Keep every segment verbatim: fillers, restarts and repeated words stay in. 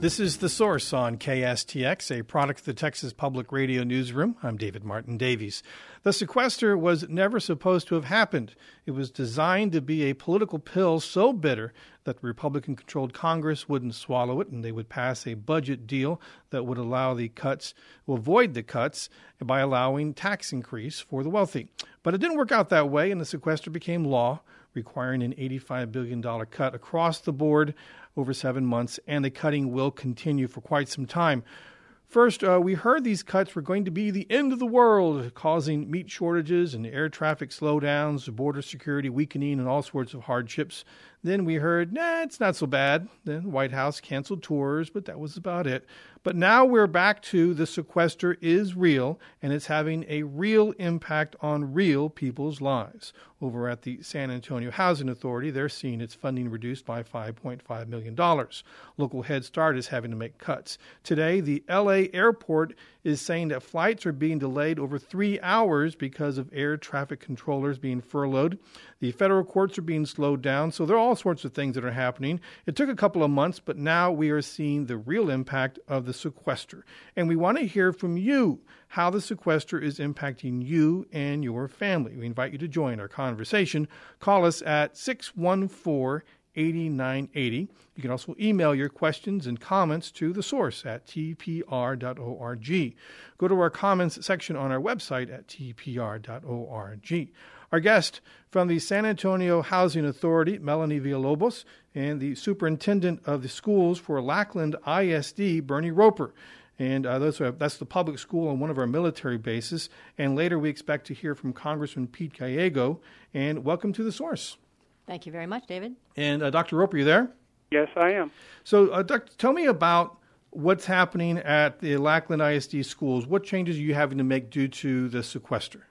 This is The Source on K S T X, a product of the Texas Public Radio Newsroom. I'm David Martin Davies. The sequester was never supposed to have happened. It was designed to be a political pill so bitter that the Republican-controlled Congress wouldn't swallow it, and they would pass a budget deal that would allow the cuts, will avoid the cuts by allowing tax increase for the wealthy. But it didn't work out that way, and the sequester became law, requiring an eighty-five billion dollars cut across the board over seven months, and the cutting will continue for quite some time. First, uh, we heard these cuts were going to be the end of the world, causing meat shortages and air traffic slowdowns, border security weakening, and all sorts of hardships. Then we heard, nah, it's not so bad. Then the White House canceled tours, but that was about it. But now we're back to the sequester is real, and it's having a real impact on real people's lives. Over at the San Antonio Housing Authority, they're seeing its funding reduced by five point five million dollars. Local Head Start is having to make cuts. Today, the L A airport is saying that flights are being delayed over three hours because of air traffic controllers being furloughed. The federal courts are being slowed down, so there are all sorts of things that are happening. It took a couple of months, but now we are seeing the real impact of the sequester. And we want to hear from you how the sequester is impacting you and your family. We invite you to join our conversation. Call us at six one four, eight nine eight zero. You can also email your questions and comments to The Source at t p r dot org. Go to our comments section on our website at t p r dot org. Our guest from the San Antonio Housing Authority, Melanie Villalobos, and the superintendent of the schools for Lackland I S D, Bernie Roper. And uh, those are, that's the public school on one of our military bases. And later we expect to hear from Congressman Pete Gallego. And welcome to The Source. Thank you very much, David. And uh, Doctor Roper, you there? Yes, I am. So, uh, Doctor, tell me about what's happening at the Lackland I S D schools. What changes are you having to make due to the sequester?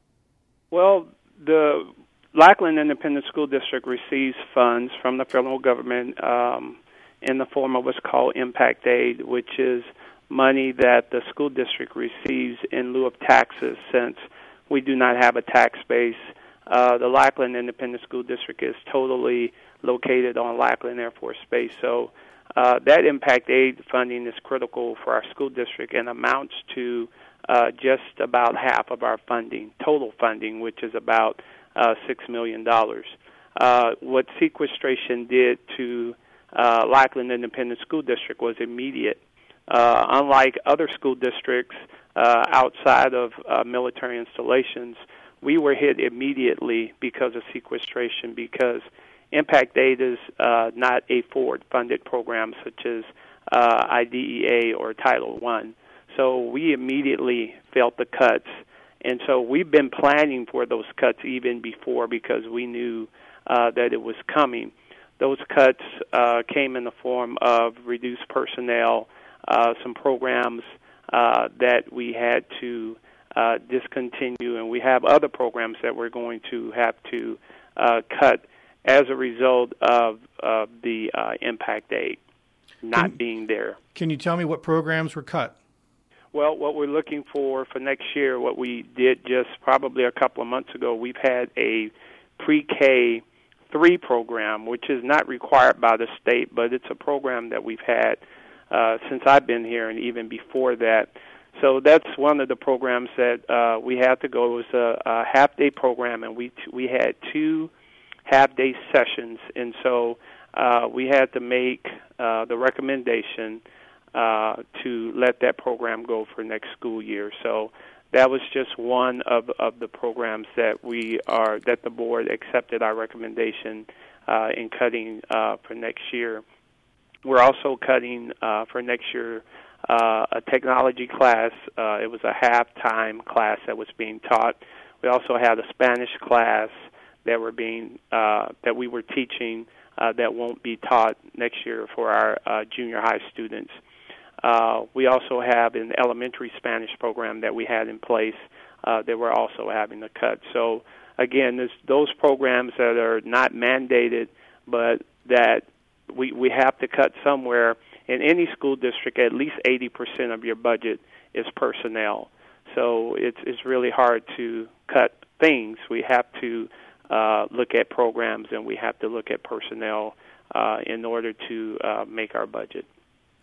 Well, the Lackland Independent School District receives funds from the federal government um, in the form of what's called impact aid, which is money that the school district receives in lieu of taxes since we do not have a tax base. Uh, the Lackland Independent School District is totally located on Lackland Air Force Base. So uh, that impact aid funding is critical for our school district and amounts to uh, just about half of our funding, total funding, which is about uh, six million dollars. Uh, what sequestration did to uh, Lackland Independent School District was immediate. Uh, unlike other school districts uh, outside of uh, military installations, we were hit immediately because of sequestration, because impact aid is uh, not a forward-funded program such as uh, I D E A or Title One. So we immediately felt the cuts, and so we've been planning for those cuts even before because we knew uh, that it was coming. Those cuts uh, came in the form of reduced personnel, uh, some programs uh, that we had to uh, discontinue, and we have other programs that we're going to have to uh, cut as a result of, of the uh, impact aid not can, being there. Can you tell me what programs were cut? Well, what we're looking for for next year, what we did just probably a couple of months ago, we've had a pre-K three program, which is not required by the state, but it's a program that we've had uh, since I've been here and even before that. So that's one of the programs that uh, we had to go. It was a, a half-day program, and we t- we had two half-day sessions, and so uh, we had to make uh, the recommendation uh, to let that program go for next school year. So that was just one of, of the programs that we are that the board accepted our recommendation uh, in cutting uh, for next year. We're also cutting uh, for next year uh, a technology class. Uh, it was a half-time class that was being taught. We also had a Spanish class that were being uh, that we were teaching uh, that won't be taught next year for our uh, junior high students. Uh, we also have an elementary Spanish program that we had in place uh, that we're also having to cut. So again, this, those programs that are not mandated, but that we we have to cut somewhere. In any school district, at least eighty percent of your budget is personnel. So it's it's really hard to cut things. We have to uh, look at programs, and we have to look at personnel uh, in order to uh, make our budget.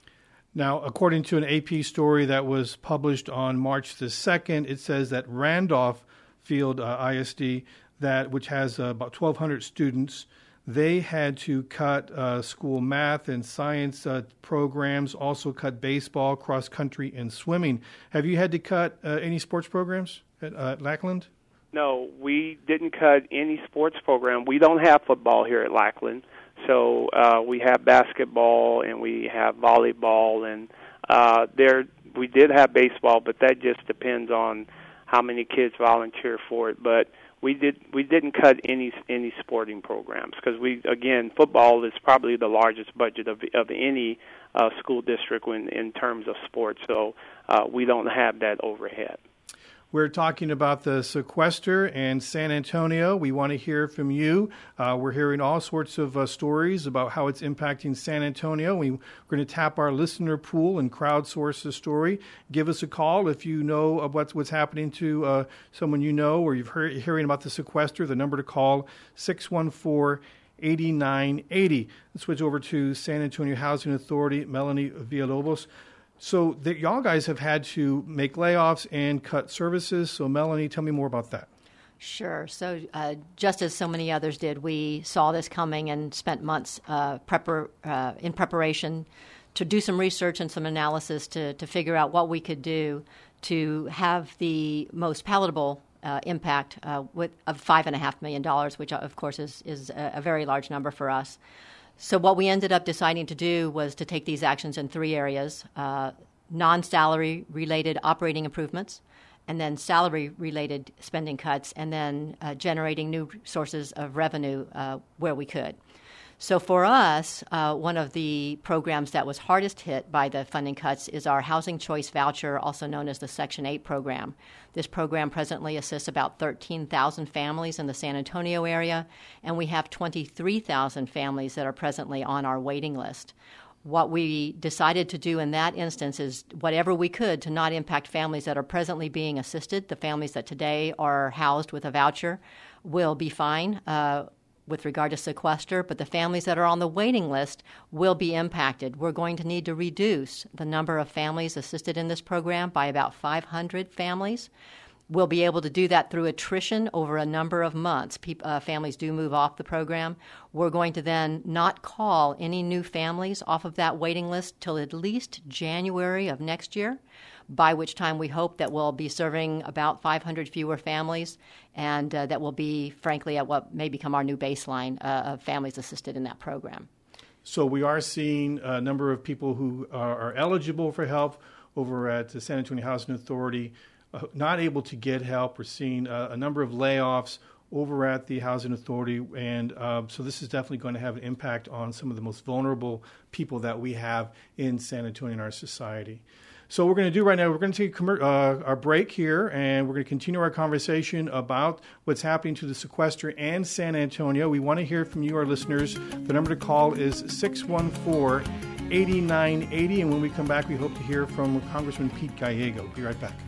Now, according to an A P story that was published on March the second, it says that Randolph Field uh, I S D, that which has uh, about twelve hundred students, they had to cut uh, school math and science uh, programs, also cut baseball, cross country, and swimming. Have you had to cut uh, any sports programs at uh, Lackland? No, we didn't cut any sports program. We don't have football here at Lackland. So uh, we have basketball and we have volleyball, and uh, there we did have baseball, but that just depends on how many kids volunteer for it. But we did we didn't cut any any sporting programs because we again football is probably the largest budget of of any uh, school district in in terms of sports. So uh, we don't have that overhead. We're talking about the sequester and San Antonio. We want to hear from you. Uh, we're hearing all sorts of uh, stories about how it's impacting San Antonio. We, we're going to tap our listener pool and crowdsource the story. Give us a call if you know of what's, what's happening to uh, someone you know or you've heard hearing about the sequester. The number to call, six one four, eight nine eight zero. Let's switch over to San Antonio Housing Authority, Melanie Villalobos. So the, y'all guys have had to make layoffs and cut services. So Melanie, tell me more about that. Sure. So uh, just as so many others did, we saw this coming and spent months uh, prepar- uh, in preparation to do some research and some analysis to, to figure out what we could do to have the most palatable uh, impact uh, with of five and a half million dollars, which of course is is a, a very large number for us. So what we ended up deciding to do was to take these actions in three areas, uh, non-salary related operating improvements, and then salary related spending cuts, and then uh, generating new sources of revenue uh, where we could. So for us, uh, one of the programs that was hardest hit by the funding cuts is our Housing Choice Voucher, also known as the Section eight program. This program presently assists about thirteen thousand families in the San Antonio area, and we have twenty-three thousand families that are presently on our waiting list. What we decided to do in that instance is whatever we could to not impact families that are presently being assisted. The families that today are housed with a voucher will be fine uh, with regard to sequester, but the families that are on the waiting list will be impacted. We're going to need to reduce the number of families assisted in this program by about five hundred families. We'll be able to do that through attrition over a number of months. People, uh, families do move off the program. We're going to then not call any new families off of that waiting list till at least January of next year, by which time we hope that we'll be serving about five hundred fewer families, and uh, that will be, frankly, at what may become our new baseline uh, of families assisted in that program. So we are seeing a number of people who are, are eligible for help over at the San Antonio Housing Authority uh, not able to get help. We're seeing uh, a number of layoffs over at the Housing Authority, and uh, so this is definitely going to have an impact on some of the most vulnerable people that we have in San Antonio in our society. So what we're going to do right now, we're going to take uh, our break here, and we're going to continue our conversation about what's happening to the sequester and San Antonio. We want to hear from you, our listeners. The number to call is six one four, eight nine eight zero, and when we come back, we hope to hear from Congressman Pete Gallego. Be right back.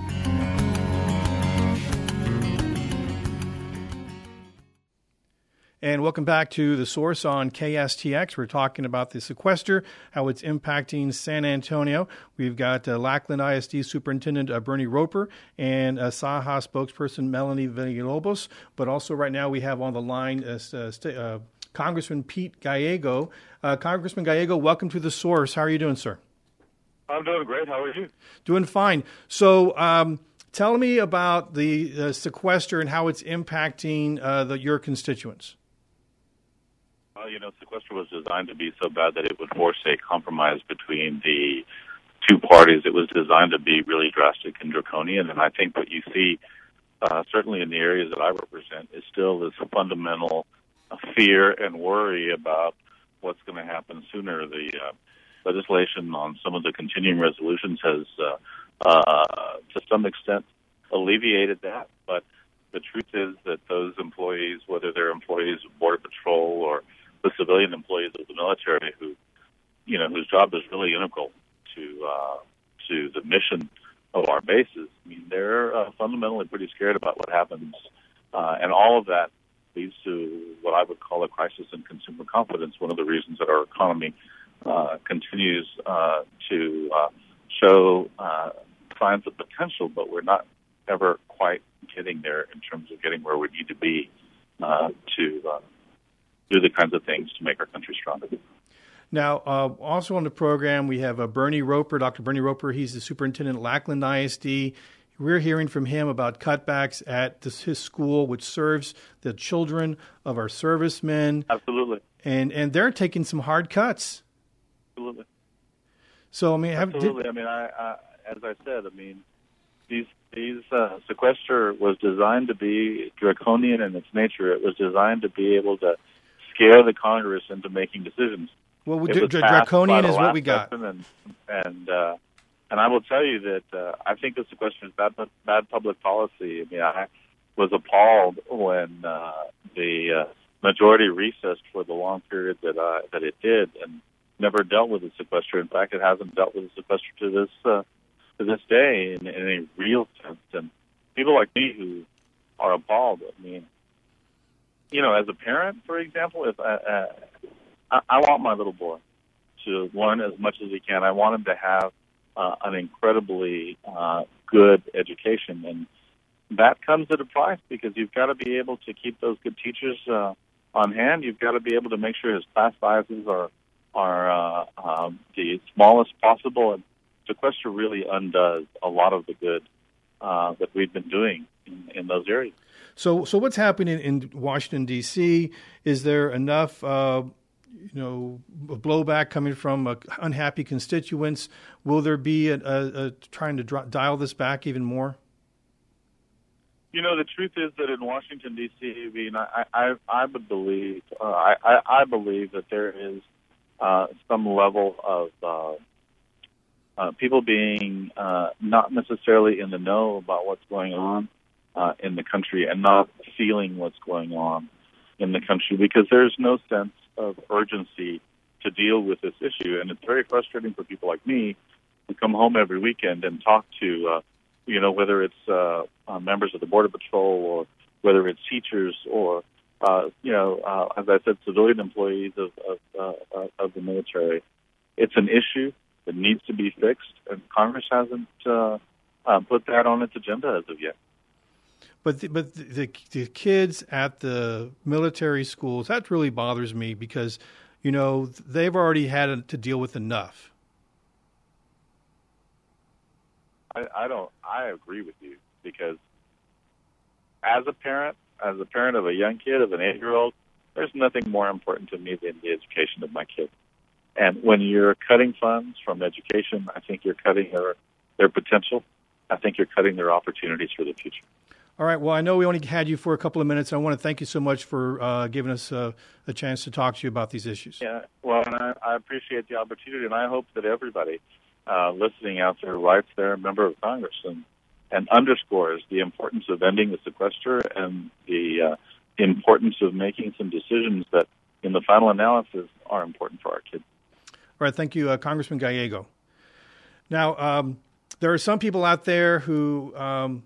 And welcome back to The Source on K S T X. We're talking about the sequester, how it's impacting San Antonio. We've got uh, Lackland I S D Superintendent uh, Bernie Roper and uh, S A H A spokesperson Melanie Villalobos. But also right now we have on the line uh, st- uh, Congressman Pete Gallego. Uh, Congressman Gallego, welcome to The Source. How are you doing, sir? I'm doing great. How are you? Doing fine. So um, tell me about the uh, sequester and how it's impacting uh, the, your constituents. Well, you know, sequester was designed to be so bad that it would force a compromise between the two parties. It was designed to be really drastic and draconian, and I think what you see, uh, certainly in the areas that I represent, is still this fundamental uh, fear and worry about what's going to happen sooner. The uh, legislation on some of the continuing resolutions has, uh, uh, to some extent, alleviated that, but the truth is that those employees, whether they're employees of Border Patrol or the civilian employees of the military, who, you know, whose job is really integral to uh, to the mission of our bases, I mean, they're uh, fundamentally pretty scared about what happens, uh, and all of that leads to what I would call a crisis in consumer confidence. One of the reasons that our economy uh, continues uh, to uh, show uh, signs of potential, but we're not ever quite getting there in terms of getting where we need to be uh, to uh, do the kinds of things to make our country stronger. Now, uh, also on the program, we have uh, Bernie Roper, Doctor Bernie Roper. He's the superintendent at Lackland I S D. We're hearing from him about cutbacks at this, his school, which serves the children of our servicemen. Absolutely. And and they're taking some hard cuts. Absolutely. So, I mean, have, Absolutely. Did, I mean, I, I, as I said, I mean, these these uh, sequester was designed to be draconian in its nature. It was designed to be able to scare the Congress into making decisions. Well, we d- draconian is what we got. And and, uh, and I will tell you that uh, I think the sequester is bad, bad public policy. I mean, I was appalled when uh, the uh, majority recessed for the long period that uh, that it did, and never dealt with the sequester. In fact, it hasn't dealt with the sequester to this uh, to this day in, in a real sense. And people like me who are appalled. I mean, you know, as a parent, for example, if I, uh, I, I want my little boy to learn as much as he can. I want him to have uh, an incredibly uh, good education, and that comes at a price because you've got to be able to keep those good teachers uh, on hand. You've got to be able to make sure his class sizes are are uh, um, the smallest possible, and sequester really undoes a lot of the good uh, that we've been doing in, in those areas. So, so what's happening in Washington, D C? Is there enough, uh, you know, blowback coming from uh, unhappy constituents? Will there be a, a, a trying to dr- dial this back even more? You know, the truth is that in Washington, D C, I mean, I, I, I would believe, uh, I, I, I believe that there is uh, some level of uh, uh, people being uh, not necessarily in the know about what's going on uh, in the country and not feeling what's going on in the country because there's no sense of urgency to deal with this issue. And it's very frustrating for people like me who come home every weekend and talk to uh, you know, whether it's uh, uh, members of the Border Patrol or whether it's teachers or, uh, you know, uh, as I said, civilian employees of of, uh, of the military. It's an issue that needs to be fixed, and Congress hasn't uh, uh, put that on its agenda as of yet. But the, but the, the, the kids at the military schools, that really bothers me because, you know, they've already had to deal with enough. I, I don't. I agree with you because as a parent, as a parent of a young kid, of an eight-year-old, there's nothing more important to me than the education of my kid. And when you're cutting funds from education, I think you're cutting their their potential. I think you're cutting their opportunities for the future. All right. Well, I know we only had you for a couple of minutes. I want to thank you so much for uh, giving us uh, a chance to talk to you about these issues. Yeah. Well, and I, I appreciate the opportunity, and I hope that everybody Uh, listening out there writes their member of Congress and, and underscores the importance of ending the sequester and the uh, importance of making some decisions that, in the final analysis, are important for our kids. All right. Thank you, uh, Congressman Gallego. Now, um, there are some people out there who um,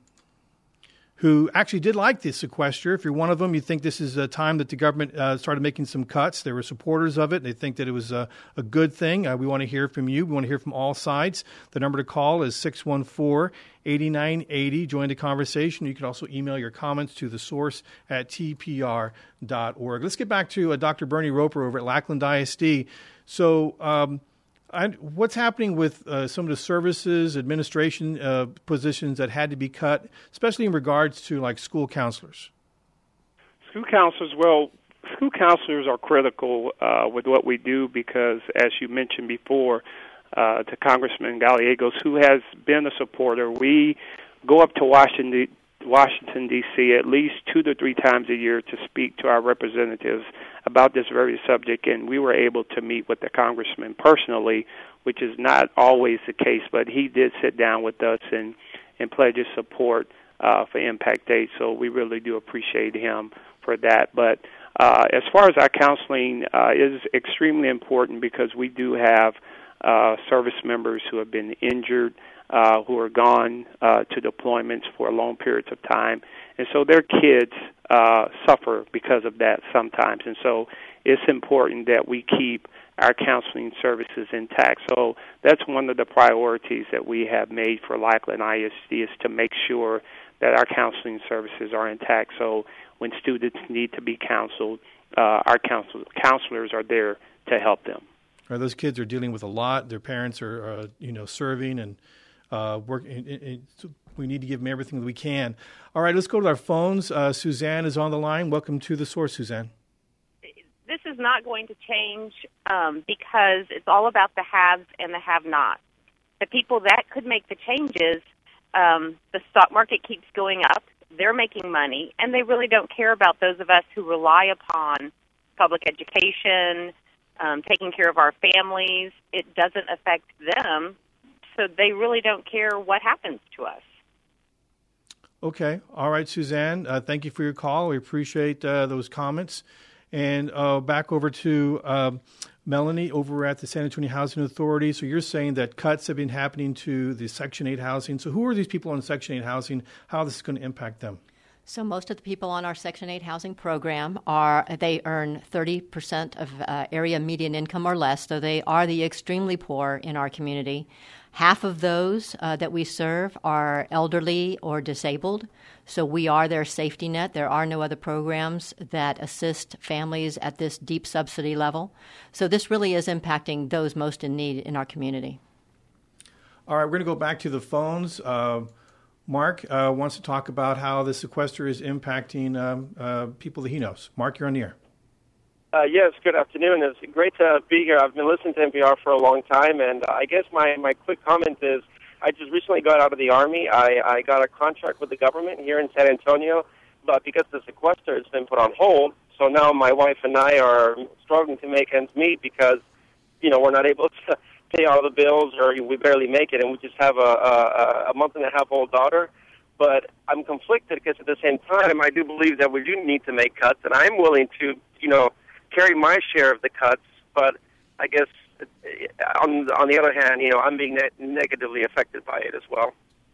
who actually did like the sequester. If you're one of them, you think this is a time that the government uh, started making some cuts. They were supporters of it. They think that it was a, a good thing. Uh, we want to hear from you. We want to hear from all sides. The number to call is six one four, eight nine eight zero. Join the conversation. You can also email your comments to the source at t p r dot org. Let's get back to uh, Doctor Bernie Roper over at Lackland I S D. So um, I, what's happening with uh, some of the services, administration uh, positions that had to be cut, especially in regards to like school counselors? School counselors, well, school counselors are critical uh, with what we do because, as you mentioned before, uh, to Congressman Gallegos, who has been a supporter, we go up to Washington, Washington, D C at least two to three times a year to speak to our representatives about this very subject, and we were able to meet with the congressman personally, which is not always the case, but he did sit down with us and, and pledge his support uh, for Impact Aid, so we really do appreciate him for that. But uh, as far as our counseling, uh, it is extremely important because we do have uh, service members who have been injured, uh, who are gone uh, to deployments for long periods of time, and so their kids uh, suffer because of that sometimes. And so it's important that we keep our counseling services intact. So that's one of the priorities that we have made for Lackland I S D, is to make sure that our counseling services are intact. So when students need to be counseled, uh, our counsel- counselors are there to help them. Right, those kids are dealing with a lot. Their parents are, uh, you know, serving and uh, working. We need to give them everything that we can. All right, let's go to our phones. Uh, Suzanne is on the line. Welcome to The Source, Suzanne. This is not going to change um, because it's all about the haves and the have-nots. The people that could make the changes, um, the stock market keeps going up, they're making money, and they really don't care about those of us who rely upon public education, um, taking care of our families. It doesn't affect them, so they really don't care what happens to us. Okay. All right, Suzanne. Uh, thank you for your call. We appreciate uh, those comments. And uh, back over to uh, Melanie over at the San Antonio Housing Authority. So you're saying that cuts have been happening to the Section eight housing. So who are these people on Section eight housing? How this is going to impact them? So most of the people on our Section eight housing program are, they earn thirty percent of uh, area median income or less, so they are the extremely poor in our community. Half of those uh, that we serve are elderly or disabled, so we are their safety net. There are no other programs that assist families at this deep subsidy level. So this really is impacting those most in need in our community. All right, we're going to go back to the phones. Uh, Mark uh, wants to talk about how the sequester is impacting um, uh, people that he knows. Mark, you're on the air. Uh, yes, good afternoon. It's great to be here. I've been listening to N P R for a long time, and I guess my, my quick comment is I just recently got out of the Army. I, I got a contract with the government here in San Antonio, but because the sequester has been put on hold, so now my wife and I are struggling to make ends meet because, you know, we're not able to pay all the bills, or we barely make it, and we just have a, a, a month and a half old daughter. But I'm conflicted because at the same time, I do believe that we do need to make cuts, and I'm willing to, you know, carry my share of the cuts. But I guess on on the other hand, you know, I'm being ne- negatively affected by it as well.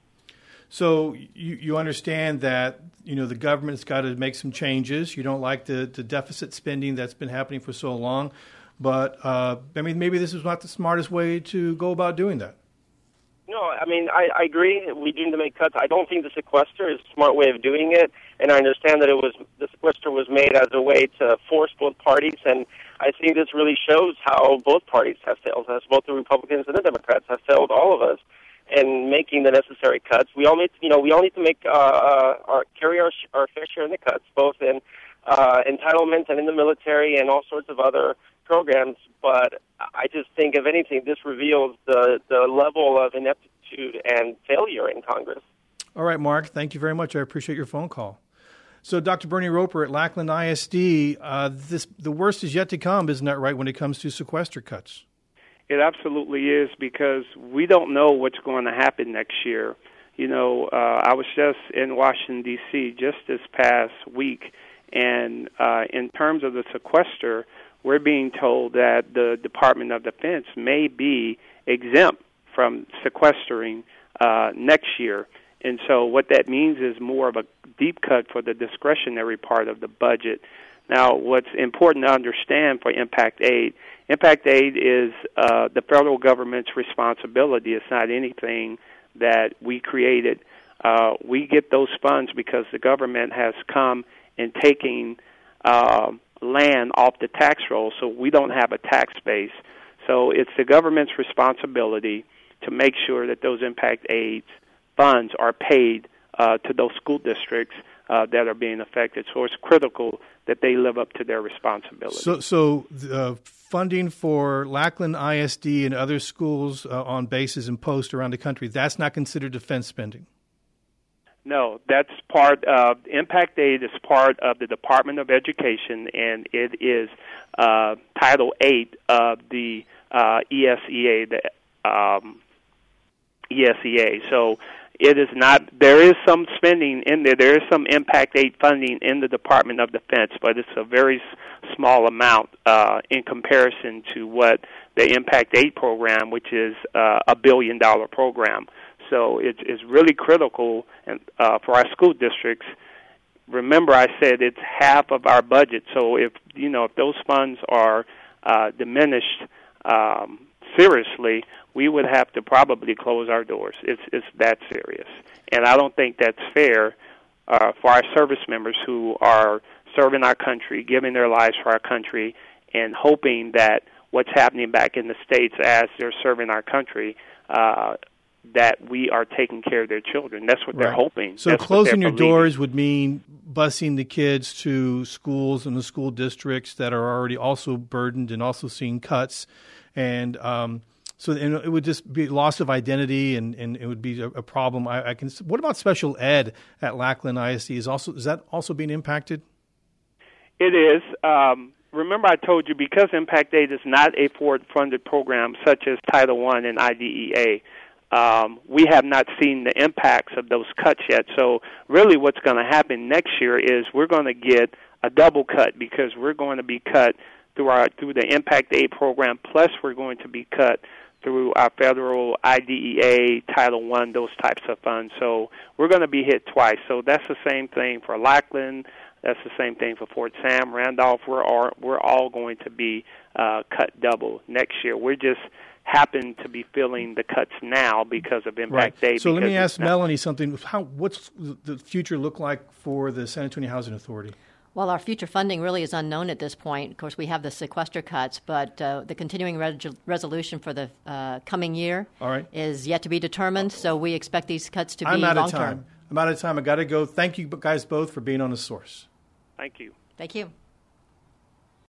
So you, you understand that, you know, the government's got to make some changes. You don't like the, the deficit spending that's been happening for so long. But, uh, I mean, maybe this is not the smartest way to go about doing that. No, I mean, I, I agree. We need to make cuts. I don't think the sequester is a smart way of doing it, and I understand that it was the sequester was made as a way to force both parties, and I think this really shows how both parties have failed us. Both the Republicans and the Democrats have failed all of us in making the necessary cuts. We all need, to, you know, we all need to make uh, uh, our carry our, our fair share in the cuts, both in uh, entitlements and in the military and all sorts of other programs, but I just think, if anything, this reveals the, the level of ineptitude and failure in Congress. All right, Mark, thank you very much. I appreciate your phone call. So, Doctor Bernie Roper at Lackland I S D, uh, this the worst is yet to come, isn't that right, when it comes to sequester cuts? It absolutely is, because we don't know what's going to happen next year. You know, uh, I was just in Washington, D C just this past week, and uh, in terms of the sequester, we're being told that the Department of Defense may be exempt from sequestering uh, next year. And so what that means is more of a deep cut for the discretionary part of the budget. Now, what's important to understand for Impact Aid, Impact Aid is uh, the federal government's responsibility. It's not anything that we created. Uh, we get those funds because the government has come and taking uh, land off the tax roll, so we don't have a tax base. So it's the government's responsibility to make sure that those impact aid funds are paid uh, to those school districts uh, that are being affected. So it's critical that they live up to their responsibility. So, so uh, funding for Lackland I S D and other schools uh, on bases and posts around the country, that's not considered defense spending? No, that's part of Impact Aid is part of the Department of Education, and it is uh, Title eight of the uh, E S E A, the um, E S E A. So it is not. There is some spending in there. There is some Impact Aid funding in the Department of Defense, but it's a very small amount uh, in comparison to what the Impact Aid program, which is uh, a billion dollar program. So it's, it's really critical uh, for our school districts remember, I said it's half of our budget. So if you know if those funds are uh, diminished um, seriously, we would have to probably close our doors. It's it's that serious, and I don't think that's fair uh, for our service members who are serving our country, giving their lives for our country, and hoping that what's happening back in the States as they're serving our country, uh, that we are taking care of their children. That's what right. they're hoping. So That's closing your believing. doors would mean busing the kids to schools and the school districts that are already also burdened and also seeing cuts. And um, so and it would just be loss of identity, and, and it would be a, a problem. I, I can. What about special ed at Lackland I S D? Is also is that also being impacted? It is. Um, remember I told you, because Impact Aid is not a forward-funded program such as Title One and I D E A, um, we have not seen the impacts of those cuts yet. So really what's going to happen next year is we're going to get a double cut, because we're going to be cut through our through the Impact Aid program, plus we're going to be cut through our federal I D E A, Title One, those types of funds. So we're going to be hit twice. So that's the same thing for Lackland. That's the same thing for Fort Sam, Randolph. We're all, we're all going to be uh, cut double next year. We just happen to be feeling the cuts now because of Impact right. Aid. So let me ask not- Melanie something. How what's the future look like for the San Antonio Housing Authority? Well, our future funding really is unknown at this point. Of course, we have the sequester cuts, but uh, the continuing reg- resolution for the uh, coming year All right. is yet to be determined, so we expect these cuts to be I'm out long-term. of time. I'm out of time. I got to go. Thank you guys both for being on The Source. Thank you. Thank you.